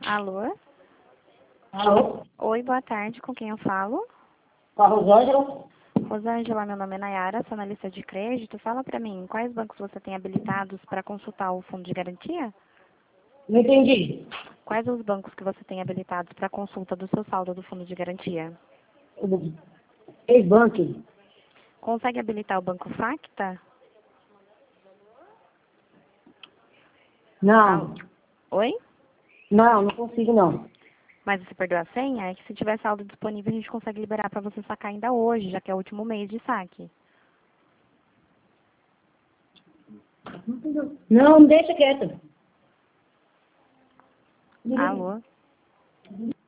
Alô? Alô? Oi, boa tarde. Com quem eu falo? Com a Rosângela? Rosângela, meu nome é Nayara, sou analista de crédito. Fala pra mim, quais bancos você tem habilitados para consultar o fundo de garantia? Não entendi. Quais os bancos que você tem habilitados para consulta do seu saldo do fundo de garantia? Ex-Bank? Consegue habilitar o Banco Facta? Não. Oi? Não, não consigo não. Mas você perdeu a senha? É que se tiver saldo disponível, a gente consegue liberar para você sacar ainda hoje, já que é o último mês de saque. Não, deixa quieto. Alô?